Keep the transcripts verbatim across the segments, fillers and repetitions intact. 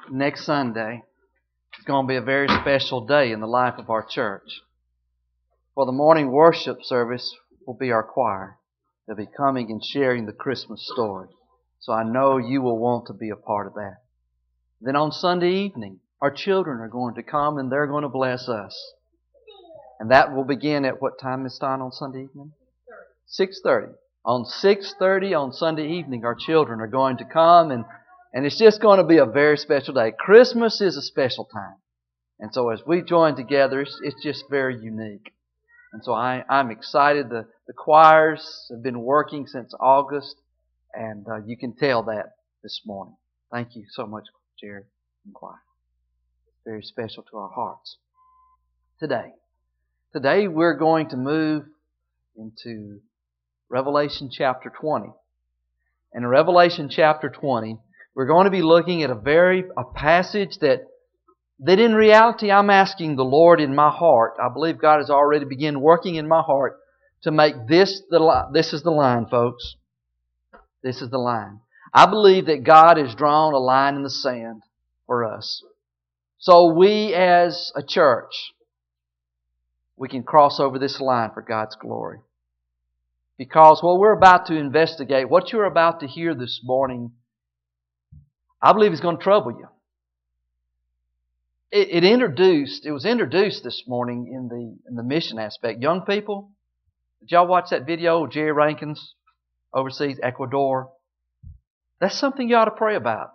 next Sunday is going to be a very special day in the life of our church. For the morning worship service will be our choir. They'll be coming and sharing the Christmas story. So I know you will want to be a part of that. Then on Sunday evening, our children are going to come and they're going to bless us. And that will begin at what time, Miss Stein, on Sunday evening? six thirty. On six thirty on Sunday evening, our children are going to come, and, and it's just going to be a very special day. Christmas is a special time. And so as we join together, it's, it's just very unique. And so I, I'm excited. The, the choirs have been working since August, and uh, you can tell that this morning. Thank you so much, Jared and choir. It's very special to our hearts. Today, today we're going to move into Revelation chapter twenty. And in Revelation chapter twenty, we're going to be looking at a very a passage that that in reality I'm asking the Lord in my heart. I believe God has already begun working in my heart to make this the this is the line, folks. This is the line. I believe that God has drawn a line in the sand for us. So we as a church, we can cross over this line for God's glory. Because what we're about to investigate, what you're about to hear this morning, I believe is going to trouble you. It, it introduced, it was introduced this morning in the in the mission aspect. Young people, did y'all watch that video of Jerry Rankins overseas, Ecuador? That's something you ought to pray about.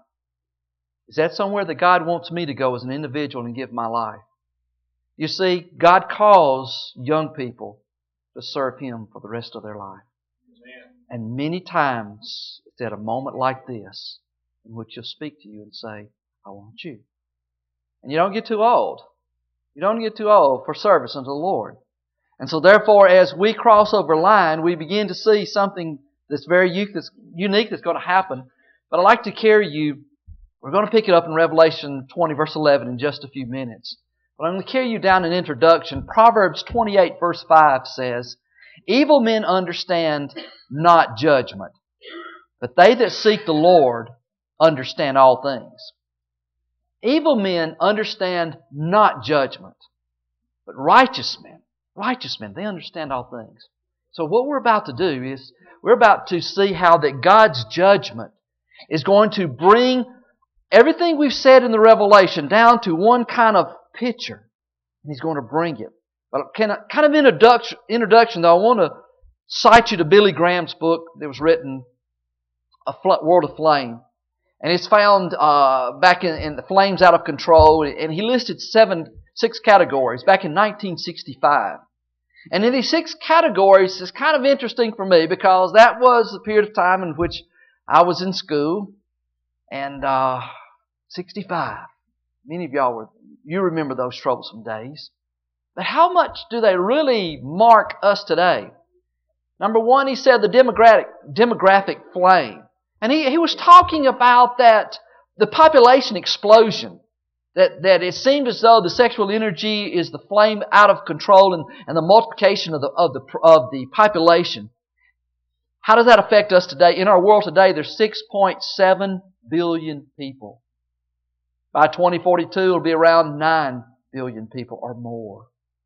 Is that somewhere that God wants me to go as an individual and give my life? You see, God calls young people to serve Him for the rest of their life. Amen. And many times it's at a moment like this in which He'll speak to you and say, I want you. And you don't get too old. You don't get too old for service unto the Lord. And so therefore, as we cross over line, we begin to see something that's very unique that's going to happen. But I'd like to carry you, we're going to pick it up in Revelation twenty verse eleven in just a few minutes. But I'm going to carry you down an introduction. Proverbs twenty-eight verse five says, Evil men understand not judgment, but they that seek the Lord understand all things. Evil men understand not judgment, but righteous men, righteous men, they understand all things. So what we're about to do is, we're about to see how that God's judgment is going to bring everything we've said in the Revelation down to one kind of picture. And He's going to bring it. But kind of, kind of introduction, introduction, though, I want to cite you to Billy Graham's book that was written, A World of Flame. And it's found uh, back in, in The Flames Out of Control. And he listed seven, six categories back in nineteen sixty-five. And in these six categories, it's kind of interesting for me because that was the period of time in which I was in school. And uh, sixty-five. Many of y'all were, you remember those troublesome days. But how much do they really mark us today? Number one, he said the demographic, demographic flame. And he, he was talking about that, the population explosion. That, that it seemed as though the sexual energy is the flame out of control and, and the multiplication of the, of, the, of the population. How does that affect us today? In our world today, there's six point seven billion people. By twenty forty-two, it'll be around nine billion people or more.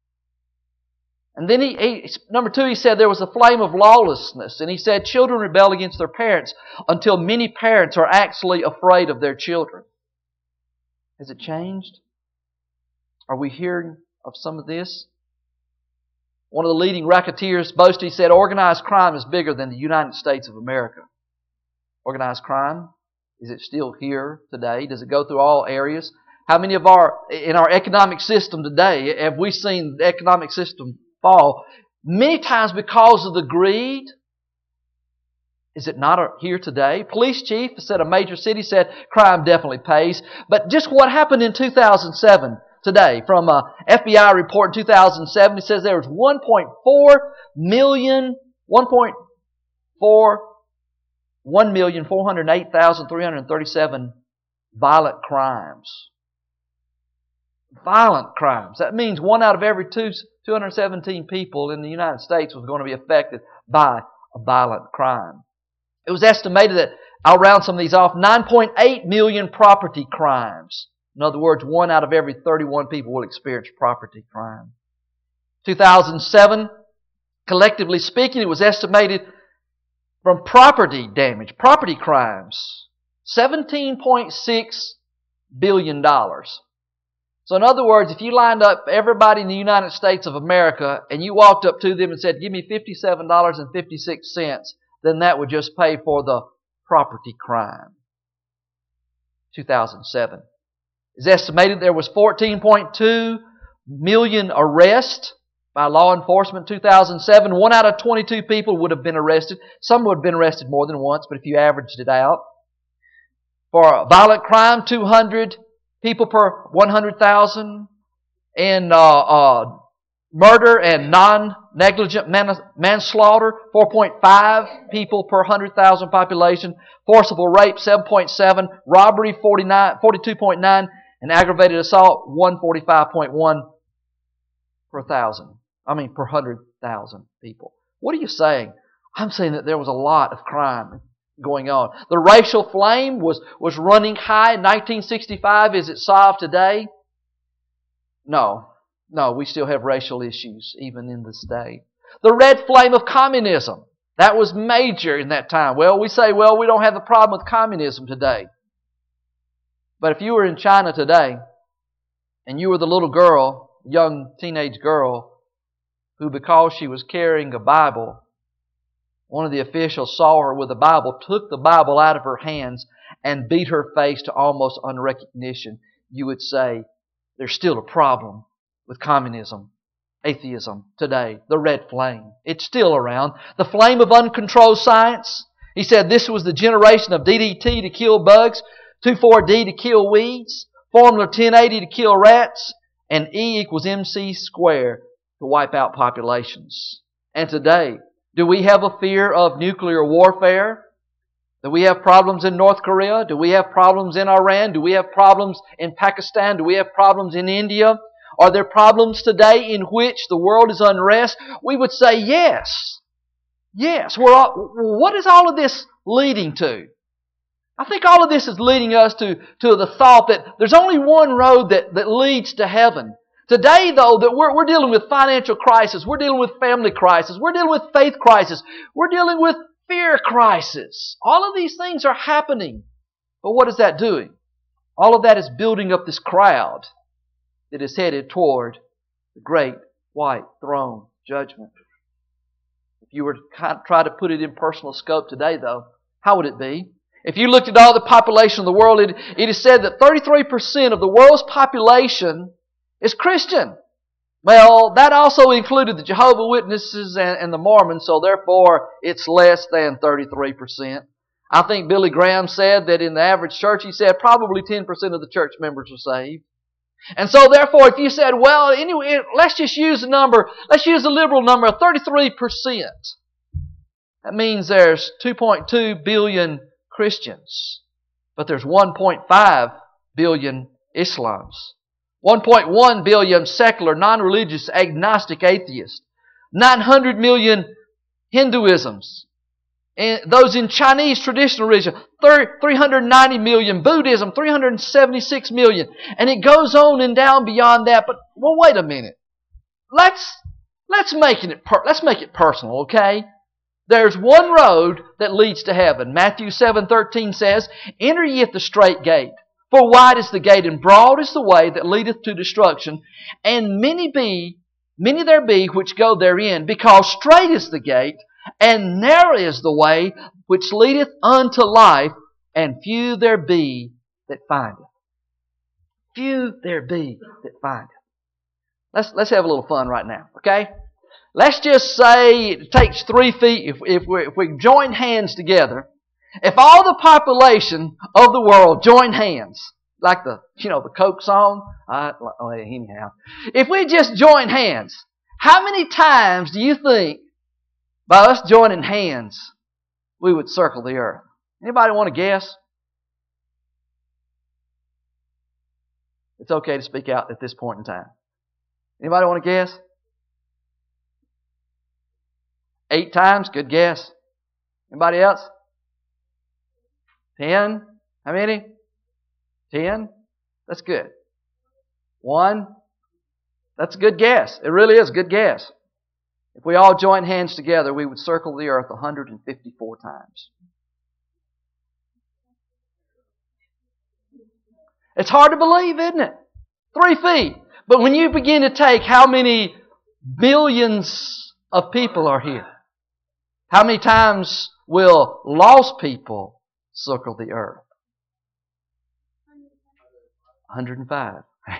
And then he, he, number two, he said there was a flame of lawlessness. And he said children rebel against their parents until many parents are actually afraid of their children. Has it changed? Are we hearing of some of this? One of the leading racketeers boasted, he said, organized crime is bigger than the United States of America. Organized crime? Is it still here today? Does it go through all areas? How many of our, in our economic system today, have we seen the economic system fall? Many times because of the greed. Is it not here today? Police chief said a major city said crime definitely pays. But just what happened in two thousand seven today, from a F B I report in two thousand seven, it says there was one point four million, one point four one million four hundred eight thousand three hundred thirty-seven violent crimes. Violent crimes. That means one out of every two, two hundred seventeen people in the United States was going to be affected by a violent crime. It was estimated that I'll round some of these off, nine point eight million property crimes. In other words, one out of every thirty-one people will experience property crime. two thousand seven, collectively speaking, it was estimated from property damage, property crimes, seventeen point six billion dollars. So in other words, if you lined up everybody in the United States of America and you walked up to them and said, give me fifty-seven dollars and fifty-six cents, then that would just pay for the property crime. two thousand seven. It's estimated there was fourteen point two million arrests by law enforcement in two thousand seven. One out of twenty-two people would have been arrested. Some would have been arrested more than once, but if you averaged it out. For violent crime, two hundred people per one hundred thousand. In uh, uh, murder and non-negligent man- manslaughter, four point five people per one hundred thousand population. Forcible rape, seven point seven. Robbery, forty-nine, forty-two point nine. And aggravated assault, one hundred forty-five point one per thousand. I mean, per one hundred thousand people. What are you saying? I'm saying that there was a lot of crime going on. The racial flame was, was running high in nineteen sixty-five. Is it solved today? No. No, we still have racial issues, even in this day. The red flame of communism. That was major in that time. Well, we say, well, we don't have a problem with communism today. But if you were in China today, and you were the little girl, young teenage girl, who because she was carrying a Bible, one of the officials saw her with a Bible, took the Bible out of her hands, and beat her face to almost unrecognition, you would say, there's still a problem with communism, atheism today, the red flame. It's still around. The flame of uncontrolled science. He said this was the generation of D D T to kill bugs, two four D to kill weeds, Formula ten eighty to kill rats, and E equals M C squared to wipe out populations. And today, do we have a fear of nuclear warfare? Do we have problems in North Korea? Do we have problems in Iran? Do we have problems in Pakistan? Do we have problems in India? Are there problems today in which the world is unrest? We would say yes. Yes. We're all, what is all of this leading to? I think all of this is leading us to, to the thought that there's only one road that, that leads to heaven. Today, though, that we're, we're dealing with financial crisis, we're dealing with family crisis, we're dealing with faith crisis, we're dealing with fear crisis. All of these things are happening. But what is that doing? All of that is building up this crowd that is headed toward the great white throne judgment. If you were to kind of try to put it in personal scope today, though, how would it be? If you looked at all the population of the world, it, it is said that thirty-three percent of the world's population is Christian. Well, that also included the Jehovah's Witnesses and, and the Mormons, so therefore it's less than thirty-three percent. I think Billy Graham said that in the average church, he said probably ten percent of the church members were saved. And so therefore, if you said, well, anyway, let's just use the number, let's use the liberal number of thirty-three percent. That means there's two point two billion Christians. But there's one point five billion Islams. one point one billion secular, non-religious, agnostic atheists. nine hundred million Hinduisms. And those in Chinese traditional religion. three hundred ninety million Buddhism. three hundred seventy-six million. And it goes on and down beyond that. But, well, wait a minute. Let's, let's make it, per, let's make it personal, okay? There's one road that leads to heaven. Matthew seven thirteen says, enter ye at the strait gate. For wide is the gate, and broad is the way that leadeth to destruction, and many be, many there be which go therein, because strait is the gate, and narrow is the way which leadeth unto life, and few there be that find it. Few there be that find it. Let's let's have a little fun right now, okay? Let's just say it takes three feet if if we if we join hands together. If all the population of the world join hands, like the, you know, the Coke song, uh, oh, anyhow, if we just join hands, how many times do you think by us joining hands we would circle the earth? Anybody want to guess? It's okay to speak out at this point in time. Anybody want to guess? Eight times? Good guess. Anybody else? Ten? How many? Ten? That's good. One? That's a good guess. It really is a good guess. If we all joined hands together, we would circle the earth one hundred fifty-four times. It's hard to believe, isn't it? Three feet. But when you begin to take how many billions of people are here, how many times will lost people circle the earth? one hundred five.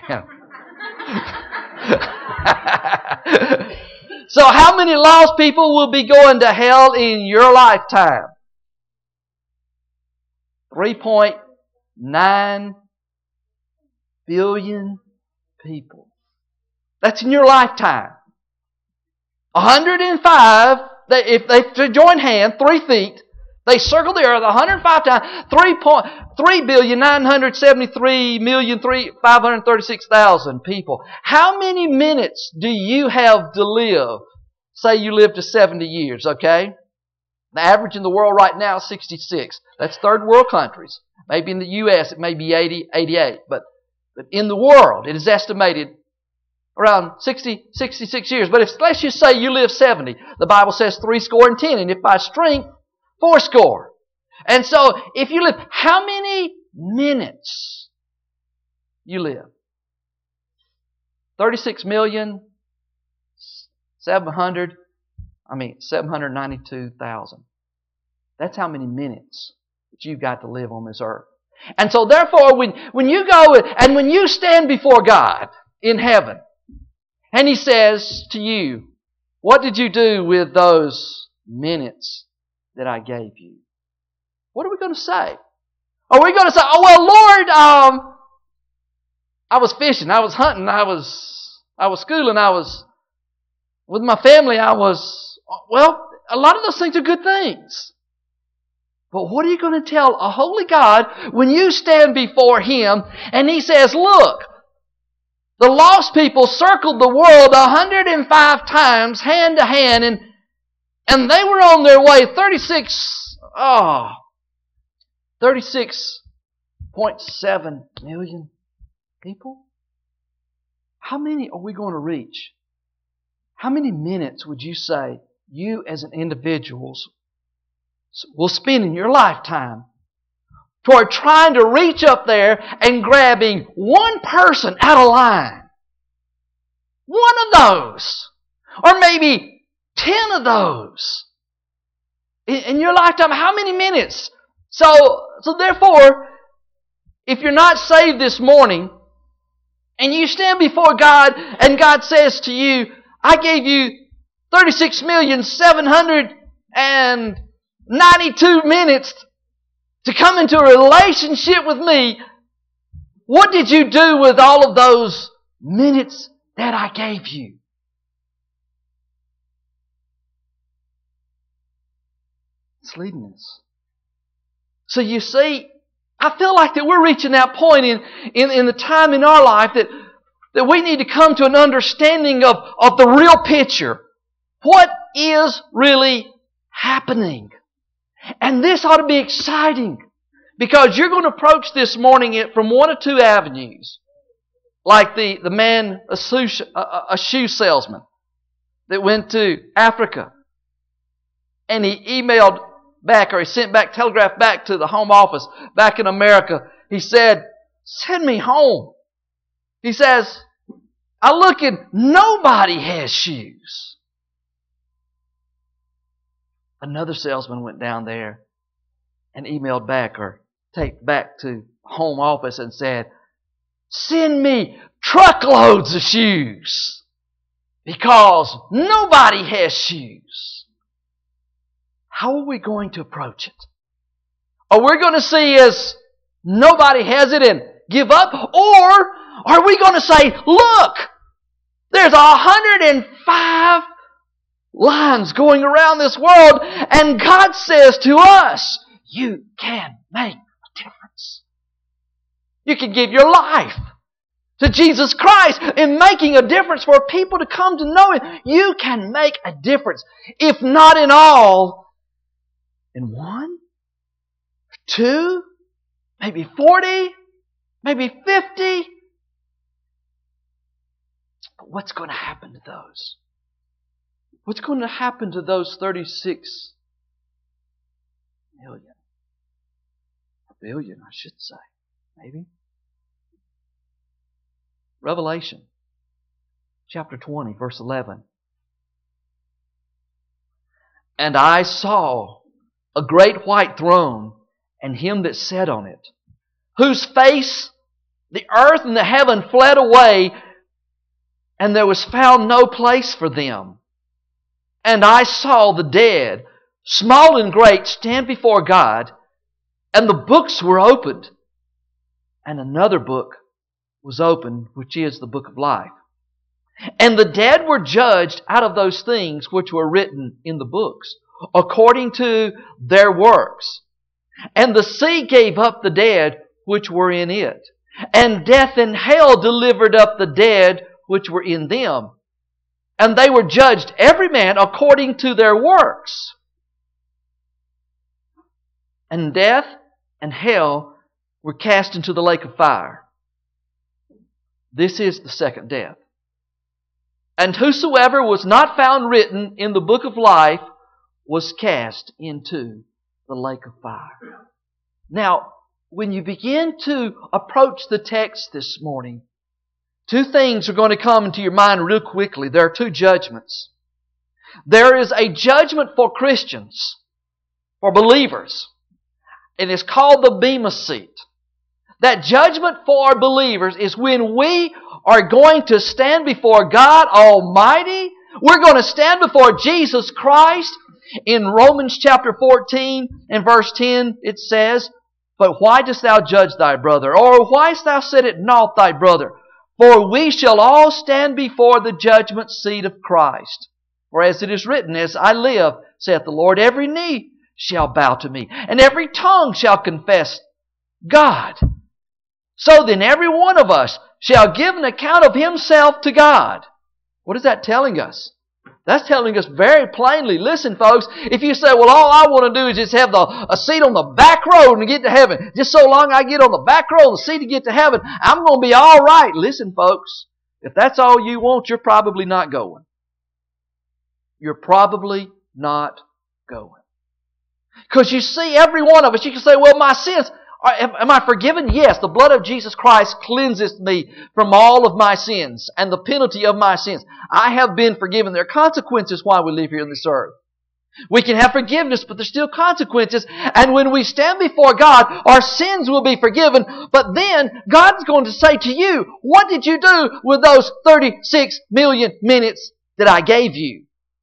So how many lost people will be going to hell in your lifetime? three point nine billion people. That's in your lifetime. one hundred five, they, if they join hands, three feet, they circle the earth one hundred five times, three billion nine hundred seventy-three million five hundred thirty-six thousand people. How many minutes do you have to live? Say you live to seventy years, okay? The average in the world right now is sixty-six. That's third world countries. Maybe in the U S it may be eighty, eighty-eight. But, but in the world it is estimated around sixty, sixty-six years. But if let's just say you live seventy, the Bible says three score and ten. And if by strength, four score. And so if you live, how many minutes you live? thirty-six million, seven hundred, I mean seven hundred ninety-two thousand. That's how many minutes that you've got to live on this earth. And so therefore, when, when you go and when you stand before God in heaven, and He says to you, what did you do with those minutes that I gave you? What are we going to say? Are we going to say, oh, well, Lord, um, I was fishing, I was hunting, I was, I was schooling, I was with my family, I was, well, a lot of those things are good things. But what are you going to tell a holy God when you stand before Him and He says, look, the lost people circled the world one hundred five times, hand to hand, and, and they were on their way, thirty-six, oh, thirty-six point seven million people? How many are we going to reach? How many minutes would you say you as an individual will spend in your lifetime toward trying to reach up there and grabbing one person out of line? One of those. Or maybe ten of those. In, in your lifetime, how many minutes? So, so therefore, if you're not saved this morning, and you stand before God, and God says to you, I gave you thirty-six million seven hundred ninety-two minutes to come into a relationship with me. What did you do with all of those minutes that I gave you? It's leading us. So you see, I feel like that we're reaching that point in, in, in the time in our life that, that we need to come to an understanding of, of the real picture. What is really happening? And this ought to be exciting, because you're going to approach this morning it from one or two avenues. Like the, the man, a shoe, a, a shoe salesman that went to Africa, and he emailed back, or he sent back, telegraphed back to the home office back in America. He said, send me home. He says, I look and nobody has shoes. Another salesman went down there and emailed back, or taped back to home office and said, send me truckloads of shoes, because nobody has shoes. How are we going to approach it? Are we going to see as nobody has it and give up? Or are we going to say, look, there's one hundred five lines going around this world, and God says to us, you can make a difference. You can give your life to Jesus Christ in making a difference for people to come to know Him. You can make a difference, if not in all, in one, two, maybe forty, maybe fifty. But what's going to happen to those? What's going to happen to those thirty-six million? A billion, I should say. Maybe. Revelation chapter twenty, verse eleven. And I saw a great white throne, and Him that sat on it, whose face the earth and the heaven fled away, and there was found no place for them. And I saw the dead, small and great, stand before God, and the books were opened. And another book was opened, which is the book of life. And the dead were judged out of those things which were written in the books, according to their works. And the sea gave up the dead which were in it. And death and hell delivered up the dead which were in them. And they were judged every man according to their works. And death and hell were cast into the lake of fire. This is the second death. And whosoever was not found written in the book of life was cast into the lake of fire. Now, when you begin to approach the text this morning, two things are going to come into your mind real quickly. There are two judgments. There is a judgment for Christians, for believers, and it's called the Bema Seat. That judgment for believers is when we are going to stand before God Almighty. We're going to stand before Jesus Christ. In Romans chapter fourteen and verse ten it says, But why dost thou judge thy brother? Or why hast thou set at naught thy brother? For we shall all stand before the judgment seat of Christ. For as it is written, As I live, saith the Lord, every knee shall bow to me, and every tongue shall confess God. So then every one of us shall give an account of himself to God. What is that telling us? That's telling us very plainly, listen folks, if you say, well, all I want to do is just have the, a seat on the back row and get to heaven. Just so long I get on the back row of the seat to get to heaven, I'm going to be all right. Listen folks, if that's all you want, you're probably not going. You're probably not going. Because you see, every one of us, you can say, well, my sins, am I forgiven? Yes, the blood of Jesus Christ cleanses me from all of my sins and the penalty of my sins. I have been forgiven. There are consequences while we live here on this earth. We can have forgiveness, but there's still consequences. And when we stand before God, our sins will be forgiven. But then God's going to say to you, what did you do with those thirty-six million minutes that I gave you?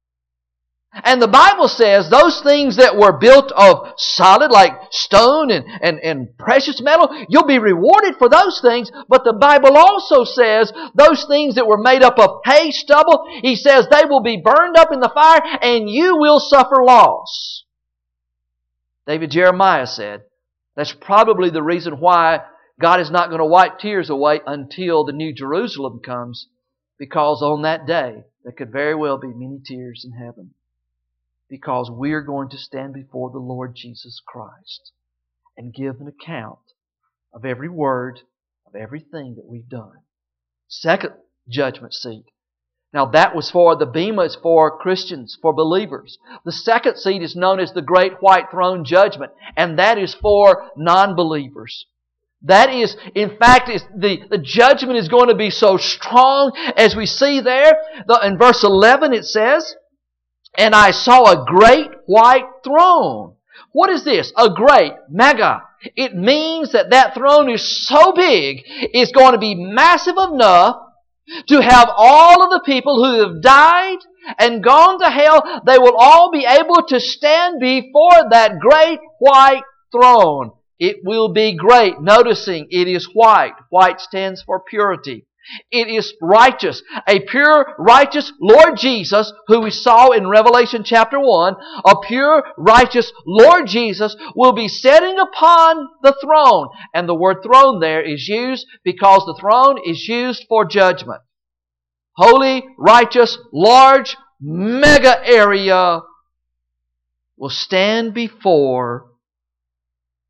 And the Bible says those things that were built of solid, like stone and, and, and precious metal, you'll be rewarded for those things. But the Bible also says those things that were made up of hay, stubble, He says they will be burned up in the fire and you will suffer loss. David Jeremiah said that's probably the reason why God is not going to wipe tears away until the New Jerusalem comes, because on that day there could very well be many tears in heaven. Because we're going to stand before the Lord Jesus Christ and give an account of every word, of everything that we've done. Second judgment seat. Now that was for, the Bema is for Christians, for believers. The second seat is known as the Great White Throne Judgment, and that is for non-believers. That is, in fact, is the, the judgment is going to be so strong as we see there. The, in verse eleven it says, And I saw a great white throne. What is this? A great, mega. It means that that throne is so big, it's going to be massive enough to have all of the people who have died and gone to hell, they will all be able to stand before that great white throne. It will be great. Noticing it is white. White stands for purity. It is righteous. A pure, righteous Lord Jesus, who we saw in Revelation chapter one, a pure, righteous Lord Jesus will be sitting upon the throne. And the word throne there is used because the throne is used for judgment. Holy, righteous, large, mega area will stand before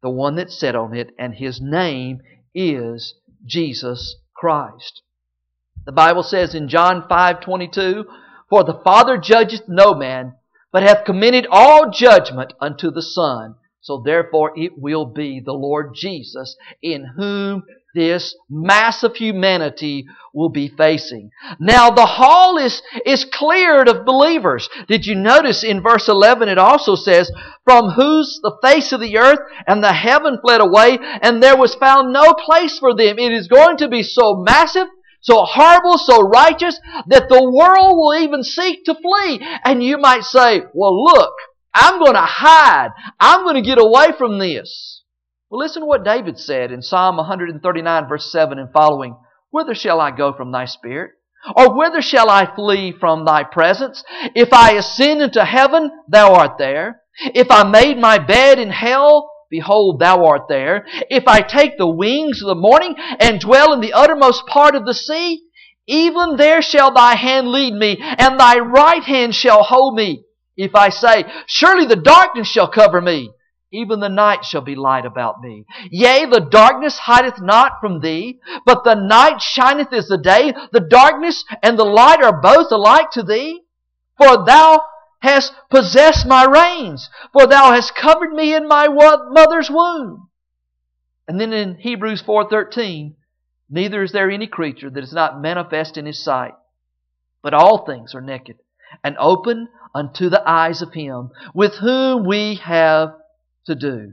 the one that sat on it, and His name is Jesus Christ. The Bible says in John five twenty-two, "For the Father judgeth no man, but hath committed all judgment unto the Son. So therefore it will be the Lord Jesus in whom this mass of humanity will be facing." Now the hall is, is cleared of believers. Did you notice in verse eleven it also says, "From whose the face of the earth and the heaven fled away, and there was found no place for them." It is going to be so massive, so horrible, so righteous, that the world will even seek to flee. And you might say, "Well, look, I'm going to hide. I'm going to get away from this." Well, listen to what David said in Psalm one thirty-nine, verse seven and following. "Whither shall I go from Thy Spirit? Or whither shall I flee from Thy presence? If I ascend into heaven, Thou art there. If I made my bed in hell, behold, Thou art there. If I take the wings of the morning and dwell in the uttermost part of the sea, even there shall Thy hand lead me, and Thy right hand shall hold me. If I say, surely the darkness shall cover me, even the night shall be light about me. Yea, the darkness hideth not from Thee, but the night shineth as the day. The darkness and the light are both alike to Thee. For Thou hast possessed my reins, for Thou hast covered me in my mother's womb." And then in Hebrews four thirteen, "Neither is there any creature that is not manifest in His sight, but all things are naked and open unto the eyes of Him with whom we have to do."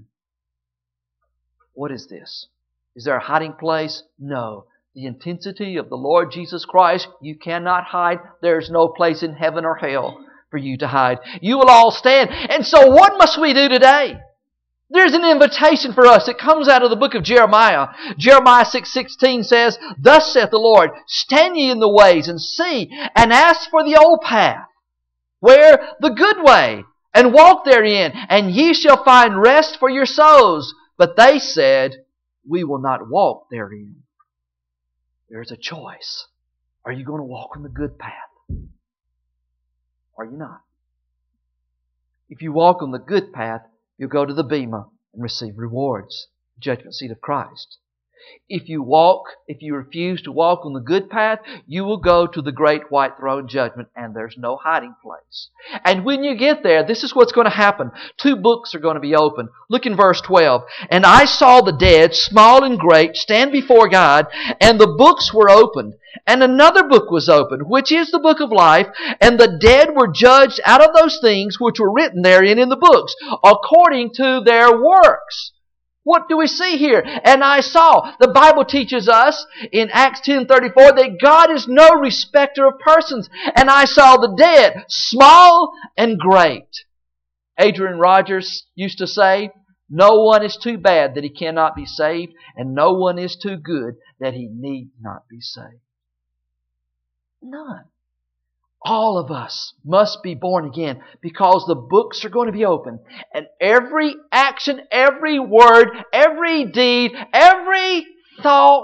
What is this? Is there a hiding place? No. The intensity of the Lord Jesus Christ, you cannot hide. There's no place in heaven or hell for you to hide. You will all stand. And so what must we do today? There's an invitation for us. It comes out of the book of Jeremiah. Jeremiah six sixteen says, "Thus saith the Lord, stand ye in the ways, and see, and ask for the old path, where the good way, and walk therein, and ye shall find rest for your souls." But they said, "We will not walk therein." There's a choice. Are you going to walk on the good path? Or are you not? If you walk on the good path, you'll go to the bema and receive rewards, the judgment seat of Christ. If you walk, if you refuse to walk on the good path, you will go to the great white throne judgment, and there's no hiding place. And when you get there, this is what's going to happen. Two books are going to be opened. Look in verse twelve. "And I saw the dead, small and great, stand before God, and the books were opened. And another book was opened, which is the book of life, and the dead were judged out of those things which were written therein in the books, according to their works." What do we see here? "And I saw." The Bible teaches us in Acts ten thirty-four that God is no respecter of persons. "And I saw the dead, small and great." Adrian Rogers used to say, "No one is too bad that he cannot be saved, and no one is too good that he need not be saved." None. All of us must be born again, because the books are going to be open. And every action, every word, every deed, every thought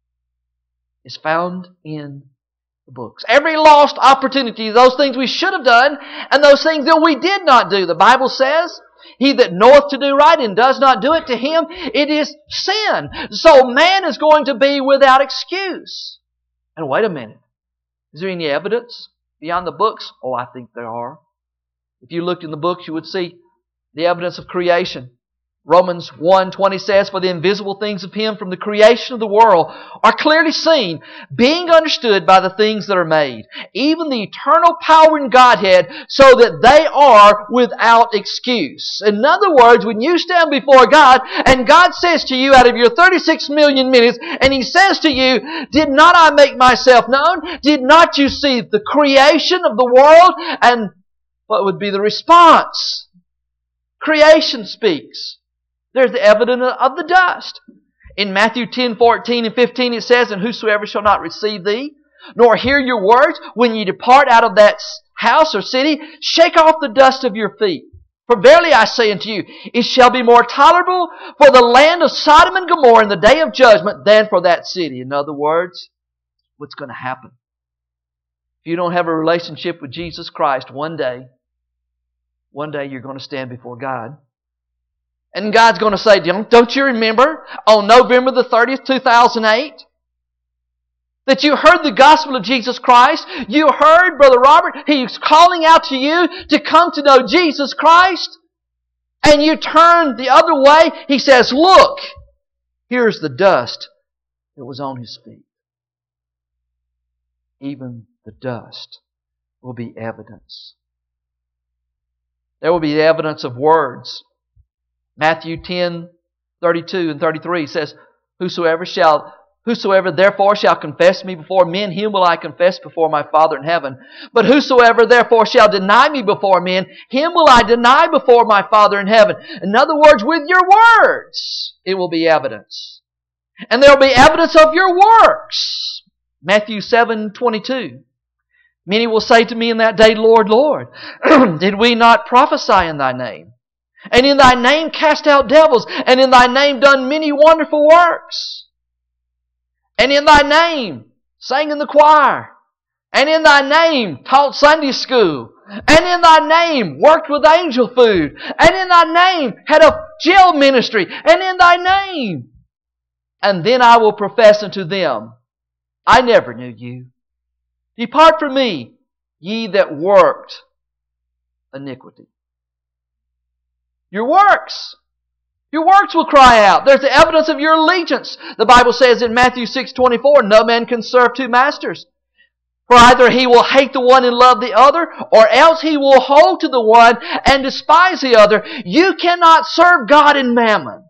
is found in the books. Every lost opportunity, those things we should have done and those things that we did not do. The Bible says, "He that knoweth to do right and does not do it, to him it is sin." So man is going to be without excuse. And wait a minute. Is there any evidence beyond the books? Oh, I think there are. If you looked in the books, you would see the evidence of creation. Romans one twenty says, "For the invisible things of Him from the creation of the world are clearly seen, being understood by the things that are made, even the eternal power in Godhead, so that they are without excuse." In other words, when you stand before God and God says to you out of your thirty-six million minutes, and He says to you, "Did not I make Myself known? Did not you see the creation of the world?" And what would be the response? Creation speaks. There's the evidence of the dust. In Matthew ten fourteen and fifteen it says, "And whosoever shall not receive thee, nor hear your words, when ye depart out of that house or city, shake off the dust of your feet. For verily I say unto you, it shall be more tolerable for the land of Sodom and Gomorrah in the day of judgment than for that city." In other words, what's going to happen? If you don't have a relationship with Jesus Christ, one day, one day you're going to stand before God. And God's going to say, don't, don't you remember on November the thirtieth, two thousand eight? That you heard the gospel of Jesus Christ. You heard Brother Robert. He's calling out to you to come to know Jesus Christ. And you turn the other way. He says, look, here's the dust that was on His feet. Even the dust will be evidence. There will be evidence of words. Matthew ten, thirty-two and thirty-three says, Whosoever shall, whosoever therefore shall confess me before men, him will I confess before my Father in heaven. But whosoever therefore shall deny me before men, him will I deny before my Father in heaven. In other words, with your words, it will be evidence. And there will be evidence of your works. Matthew seven, twenty-two. Many will say to me in that day, Lord, Lord, did we not prophesy in Thy name? And in Thy name cast out devils, and in Thy name done many wonderful works. And in Thy name sang in the choir, and in Thy name taught Sunday school, and in Thy name worked with angel food, and in Thy name had a jail ministry, and in Thy name. And then I will profess unto them, I never knew you. Depart from me, ye that worked iniquity. Your works. Your works will cry out. There's the evidence of your allegiance. The Bible says in Matthew six twenty-four, no man can serve two masters. For either he will hate the one and love the other, or else he will hold to the one and despise the other. You cannot serve God and mammon.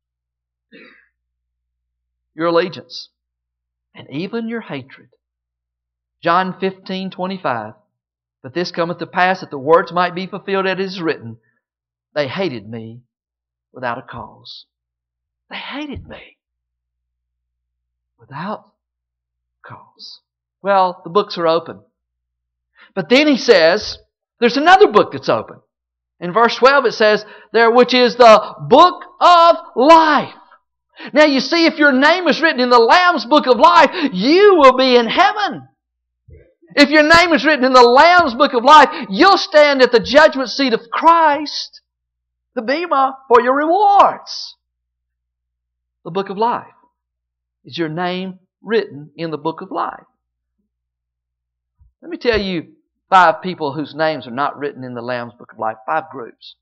Your allegiance. And even your hatred. John fifteen twenty-five. But this cometh to pass that the words might be fulfilled as it is written, They hated me without a cause. They hated me without cause. Well, the books are open. But then he says, there's another book that's open. In verse twelve it says, there which is the book of life. Now you see, if your name is written in the Lamb's book of life, you will be in heaven. If your name is written in the Lamb's book of life, you'll stand at the judgment seat of Christ, the bema, for your rewards. The book of life. Is your name written in the book of life? Let me tell you five people whose names are not written in the Lamb's book of life. Five groups.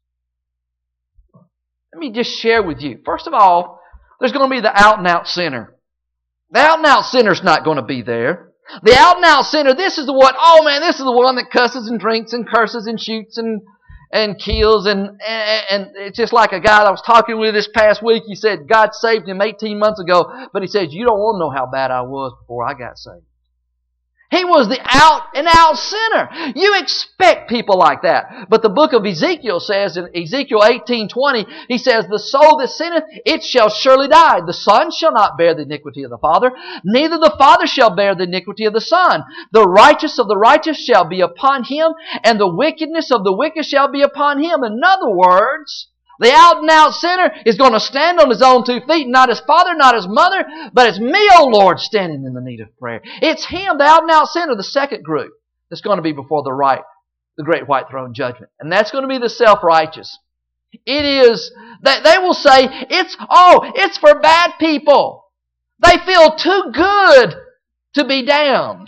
Let me just share with you. First of all, there's going to be the out and out sinner. The out and out sinner's not going to be there. The out and out sinner, this is the one, oh man, this is the one that cusses and drinks and curses and shoots and and kills. And, and, and it's just like a guy that I was talking with this past week. He said God saved him eighteen months ago. But he said, you don't want to know how bad I was before I got saved. He was the out and out sinner. You expect people like that. But the book of Ezekiel says in Ezekiel eighteen twenty, he says, the soul that sinneth, it shall surely die. The son shall not bear the iniquity of the father, neither the father shall bear the iniquity of the son. The righteous of the righteous shall be upon him, and the wickedness of the wicked shall be upon him. In other words, the out and out sinner is going to stand on his own two feet, not his father, not his mother, but it's me, O Lord, standing in the need of prayer. It's him, the out and out sinner, the second group that's going to be before the right, the great white throne judgment. And that's going to be the self-righteous. It is, they, they will say, it's, oh, it's for bad people. They feel too good to be damned.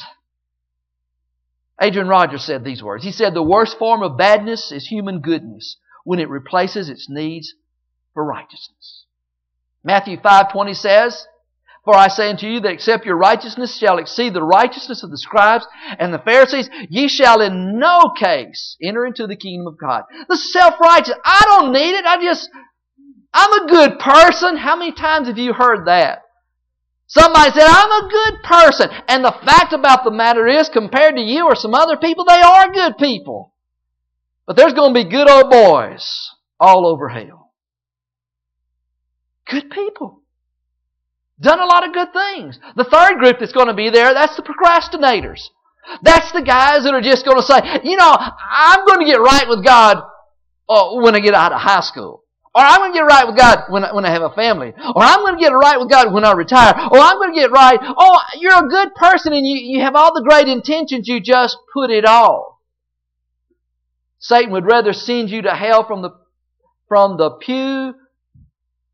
Adrian Rogers said these words. He said, the worst form of badness is human goodness, when it replaces its needs for righteousness. Matthew five twenty says, for I say unto you that except your righteousness shall exceed the righteousness of the scribes and the Pharisees, ye shall in no case enter into the kingdom of God. The self-righteous, I don't need it. I just, I'm a good person. How many times have you heard that? Somebody said, I'm a good person. And the fact about the matter is, compared to you or some other people, they are good people. But there's going to be good old boys all over hell. Good people. Done a lot of good things. The third group that's going to be there, that's the procrastinators. That's the guys that are just going to say, you know, I'm going to get right with God uh, when I get out of high school. Or I'm going to get right with God when I, when I have a family. Or I'm going to get right with God when I retire. Or I'm going to get right, oh, you're a good person and you, you have all the great intentions, you just put it off. Satan would rather send you to hell from the, from the pew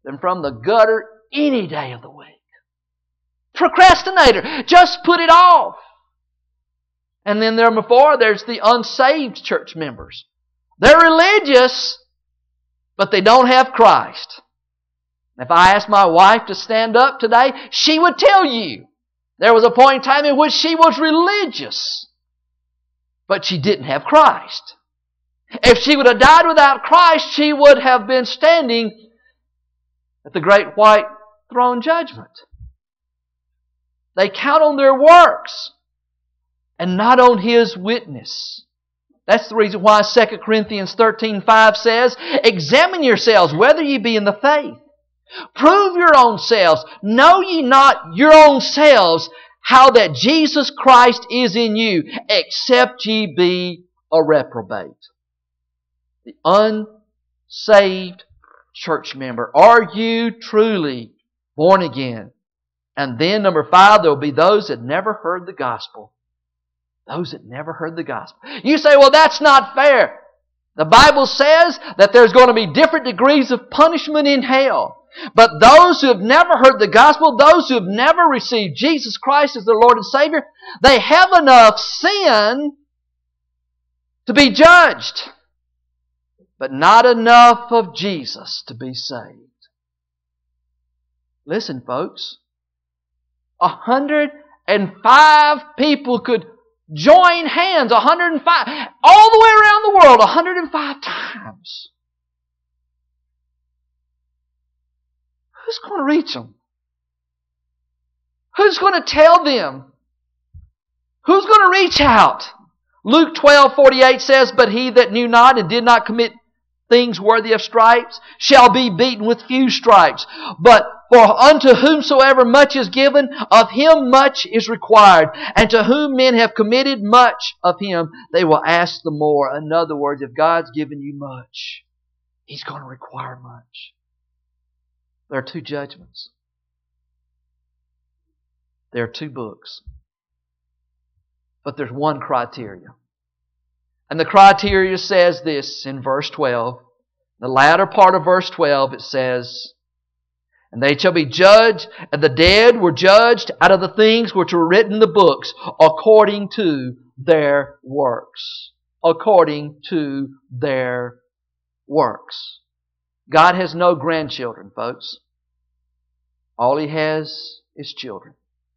than from the gutter any day of the week. Procrastinator. Just put it off. And then number four, there's the unsaved church members. They're religious, but they don't have Christ. If I asked my wife to stand up today, she would tell you there was a point in time in which she was religious, but she didn't have Christ. If she would have died without Christ, she would have been standing at the great white throne judgment. They count on their works and not on His witness. That's the reason why Second Corinthians thirteen five says, examine yourselves whether ye be in the faith. Prove your own selves. Know ye not your own selves how that Jesus Christ is in you, except ye be a reprobate. The unsaved church member. Are you truly born again? And then number five, there will be those that never heard the gospel. Those that never heard the gospel. You say, well, that's not fair. The Bible says that there's going to be different degrees of punishment in hell. But those who have never heard the gospel, those who have never received Jesus Christ as their Lord and Savior, they have enough sin to be judged, but not enough of Jesus to be saved. Listen, folks. A hundred and five people could join hands, a hundred and five, all the way around the world, a hundred and five times. Who's going to reach them? Who's going to tell them? Who's going to reach out? Luke twelve forty-eight says, but he that knew not and did not commit things worthy of stripes shall be beaten with few stripes. But for unto whomsoever much is given, of him much is required. And to whom men have committed much of him, they will ask the more. In other words, if God's given you much, He's going to require much. There are two judgments. There are two books. But there's one criteria. And the criteria says this in verse twelve. The latter part of verse twelve, it says, and they shall be judged, and the dead were judged out of the things which were written in the books, according to their works. According to their works. God has no grandchildren, folks. All He has is children.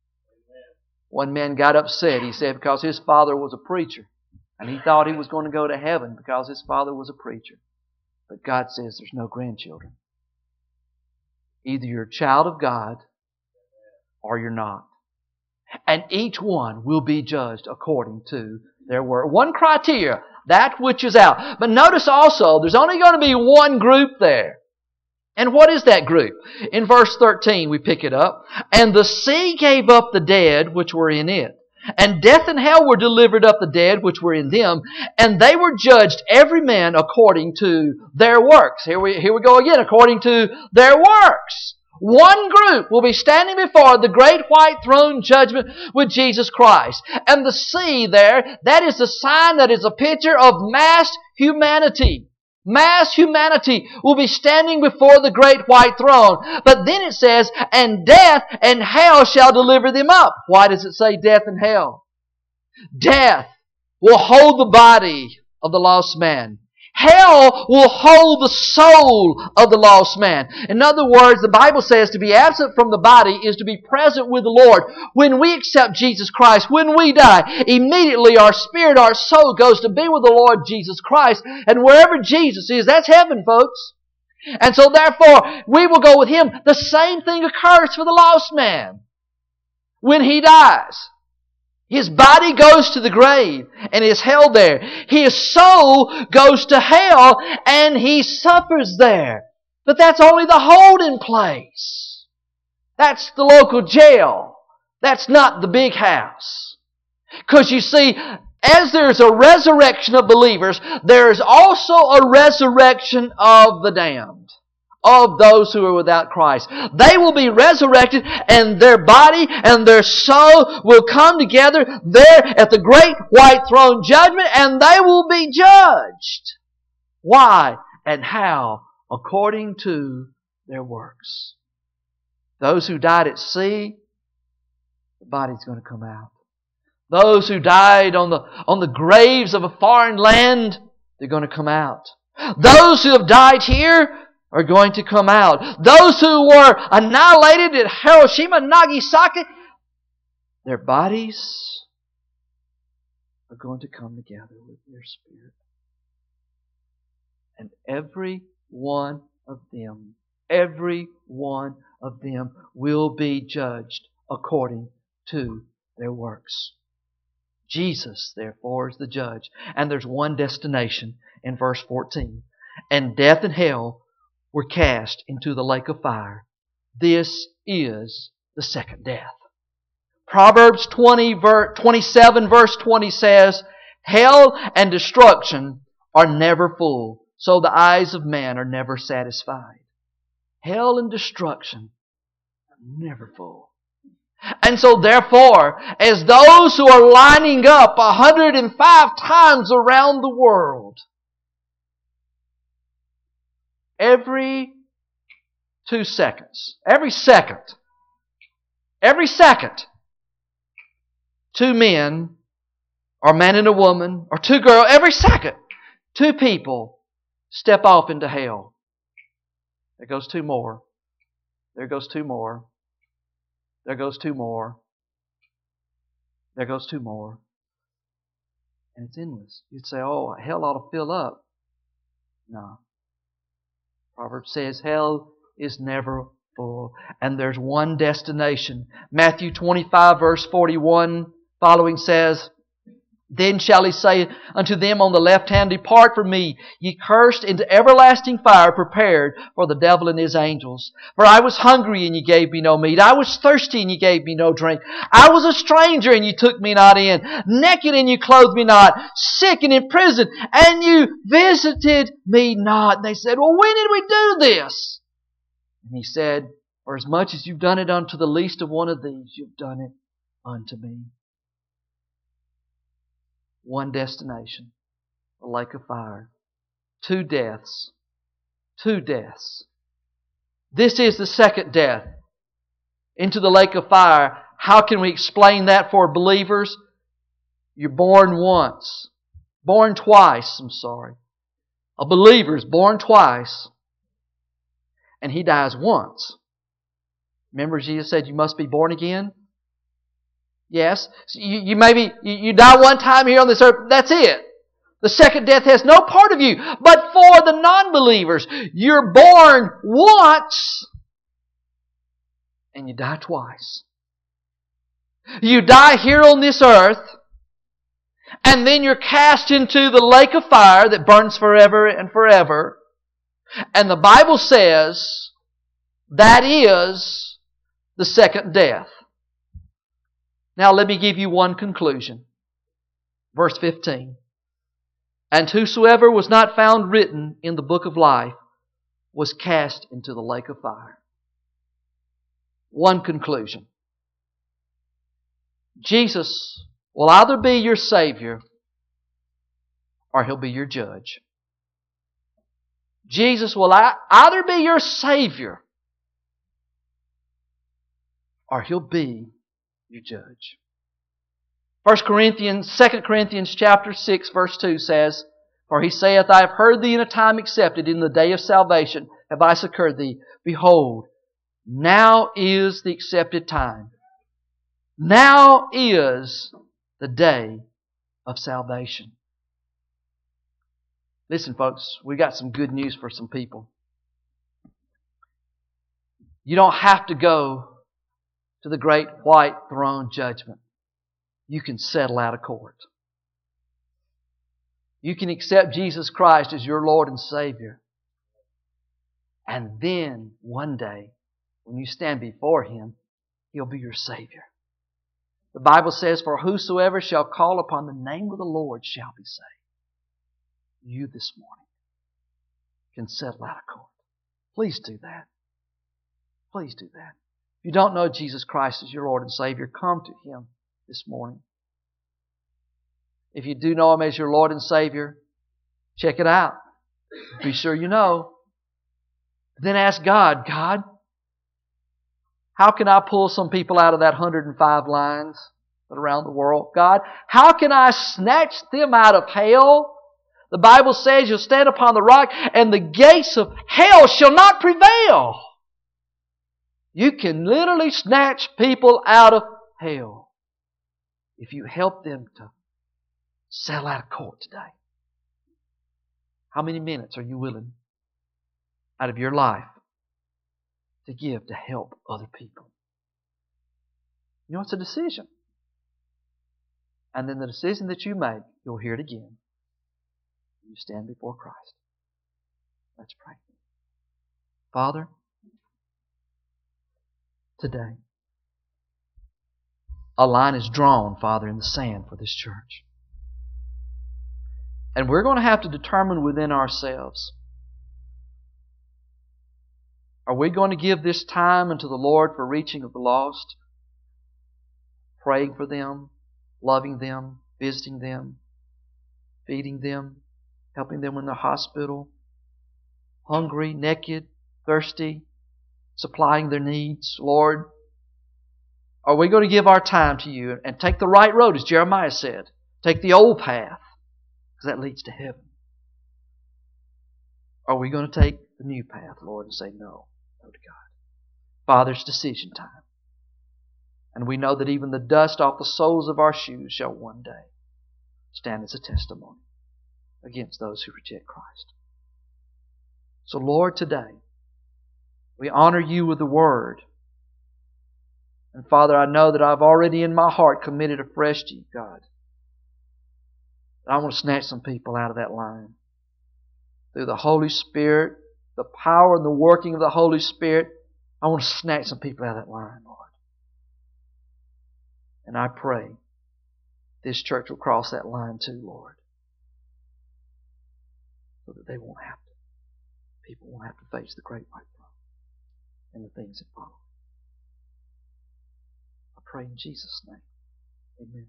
One man got upset, he said, because his father was a preacher. And he thought he was going to go to heaven because his father was a preacher. But God says there's no grandchildren. Either you're a child of God or you're not. And each one will be judged according to their work. One criteria, that which is out. But notice also, there's only going to be one group there. And what is that group? In verse thirteen, we pick it up. And the sea gave up the dead which were in it. And death and hell were delivered up the dead which were in them. And they were judged every man according to their works. Here we, here we go again, according to their works. One group will be standing before the great white throne judgment with Jesus Christ. And the sea there, that is a sign, that is a picture of mass humanity. Mass humanity will be standing before the great white throne. But then it says, and death and hell shall deliver them up. Why does it say death and hell? Death will hold the body of the lost man. Hell will hold the soul of the lost man. In other words, the Bible says to be absent from the body is to be present with the Lord. When we accept Jesus Christ, when we die, immediately our spirit, our soul goes to be with the Lord Jesus Christ. And wherever Jesus is, that's heaven, folks. And so therefore, we will go with Him. The same thing occurs for the lost man. When he dies, his body goes to the grave and is held there. His soul goes to hell and he suffers there. But that's only the holding place. That's the local jail. That's not the big house. Because you see, as there's a resurrection of believers, there is also a resurrection of the damned. Of those who are without Christ. They will be resurrected and their body and their soul will come together there at the great white throne judgment and they will be judged. Why and how? According to their works. Those who died at sea, the body's going to come out. Those who died on the, on the graves of a foreign land, they're going to come out. Those who have died here are going to come out. Those who were annihilated at Hiroshima and Nagasaki, their bodies are going to come together with their spirit. And every one of them, every one of them will be judged according to their works. Jesus, therefore, is the judge. And there's one destination in verse fourteen. And death and hell were cast into the lake of fire. This is the second death. Proverbs twenty, twenty-seven verse twenty says, hell and destruction are never full, so the eyes of man are never satisfied. Hell and destruction are never full. And so therefore, as those who are lining up one hundred five times around the world, every two seconds, every second, every second, two men, or a man and a woman, or two girls, every second, two people step off into hell. There goes two more. There goes two more. There goes two more. There goes two more. And it's endless. You'd say, oh, hell ought to fill up. No. Proverbs says hell is never full. And there's one destination. Matthew twenty-five verse forty-one following says, then shall he say unto them on the left hand, depart from me, ye cursed, into everlasting fire prepared for the devil and his angels. For I was hungry, and ye gave me no meat. I was thirsty, and ye gave me no drink. I was a stranger, and ye took me not in. Naked, and ye clothed me not. Sick and in prison, and you visited me not. And they said, well, when did we do this? And he said, for as much as you've done it unto the least of one of these, you've done it unto me. One destination, the lake of fire. Two deaths. Two deaths. This is the second death, into the lake of fire. How can we explain that for believers? You're born once. Born twice, I'm sorry. A believer is born twice, and he dies once. Remember Jesus said you must be born again? Yes, you, you maybe you, you die one time here on this earth. That's it. The second death has no part of you. But for the non-believers, you're born once and you die twice. You die here on this earth, and then you're cast into the lake of fire that burns forever and forever. And the Bible says that is the second death. Now let me give you one conclusion. Verse fifteen. And whosoever was not found written in the book of life was cast into the lake of fire. One conclusion. Jesus will either be your Savior or He'll be your judge. Jesus will either be your Savior or He'll be your judge. First Corinthians, Second Corinthians chapter six verse two says, for he saith, I have heard thee in a time accepted, in the day of salvation have I succored thee. Behold, now is the accepted time. Now is the day of salvation. Listen, folks, we got some good news for some people. You don't have to go to the great white throne judgment. You can settle out of court. You can accept Jesus Christ as your Lord and Savior. And then one day, when you stand before Him, He'll be your Savior. The Bible says, for whosoever shall call upon the name of the Lord shall be saved. You this morning can settle out of court. Please do that. Please do that. If you don't know Jesus Christ as your Lord and Savior, come to Him this morning. If you do know Him as your Lord and Savior, check it out. Be sure you know. Then ask God, God, how can I pull some people out of that one hundred five lines around the world? God, how can I snatch them out of hell? The Bible says you'll stand upon the rock and the gates of hell shall not prevail. You can literally snatch people out of hell if you help them to settle out of court today. How many minutes are you willing out of your life to give to help other people? You know, it's a decision. And then the decision that you make, you'll hear it again. You stand before Christ. Let's pray. Father, today, a line is drawn, Father, in the sand for this church. And we're going to have to determine within ourselves, are we going to give this time unto the Lord for reaching of the lost? Praying for them, loving them, visiting them, feeding them, helping them in the hospital, hungry, naked, thirsty, supplying their needs. Lord, are we going to give our time to You and take the right road, as Jeremiah said? Take the old path, because that leads to heaven. Are we going to take the new path, Lord, and say no? No to God. Father, it's decision time. And we know that even the dust off the soles of our shoes shall one day stand as a testimony against those who reject Christ. So, Lord, today, we honor You with the Word. And Father, I know that I've already in my heart committed afresh to You, God. I want to snatch some people out of that line. Through the Holy Spirit, the power and the working of the Holy Spirit, I want to snatch some people out of that line, Lord. And I pray this church will cross that line too, Lord. So that they won't have to. People won't have to face the great white throne and the things that follow. I pray in Jesus' name. Amen.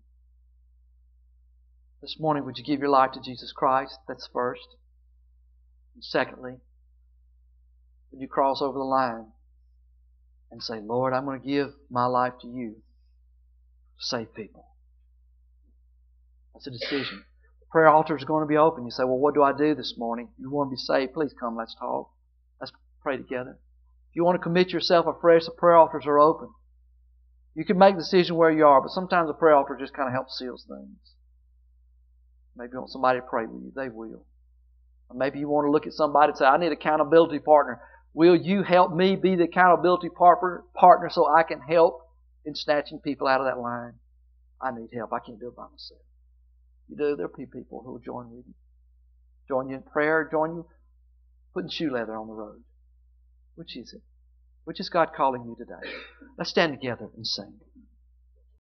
This morning, would you give your life to Jesus Christ? That's first. And secondly, would you cross over the line and say, Lord, I'm going to give my life to You to save people. That's a decision. The prayer altar is going to be open. You say, well, what do I do this morning? If you want to be saved, please come. Let's talk. Let's pray together. If you want to commit yourself afresh, the prayer altars are open. You can make the decision where you are, but sometimes the prayer altar just kind of helps seal things. Maybe you want somebody to pray with you. They will. Or maybe you want to look at somebody and say, I need an accountability partner. Will you help me be the accountability partner, partner so I can help in snatching people out of that line? I need help. I can't do it by myself. You do. There'll be people who will join with you. Join you in prayer. Join you putting shoe leather on the road. Which is it? Which is God calling you today? Let's stand together and sing.